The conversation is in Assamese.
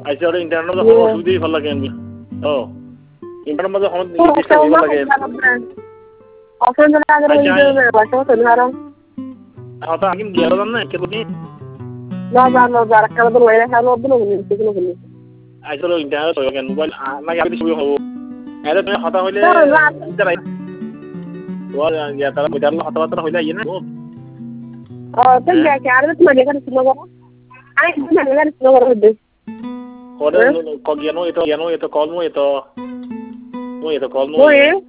আইছে আৰু ইণ্টাৰনেটৰ সময় অসুবিধা ভাল লাগে আমি ইণ্টাৰনেটৰ মাজে সময় ডিসকাস কৰিব লাগে অফলাইন জনা আগে বাসা ধরা হতা আকিম গিয়া দাম না কেবনি না কাল তো লাইরা খালো দিন বলি আইছে ইন্টারনেট তো কেন মোবাইল না আমি শুরু হবো এর তুমি হতা হইলে ওর ইয়া তারা মিটার হতা হইলে ইয়ে না তো কি আর তো মানে করে ছিল আই তো মানে করে ছিল করে Kode ko giano ito kolmo ito. Mo ito kolmo.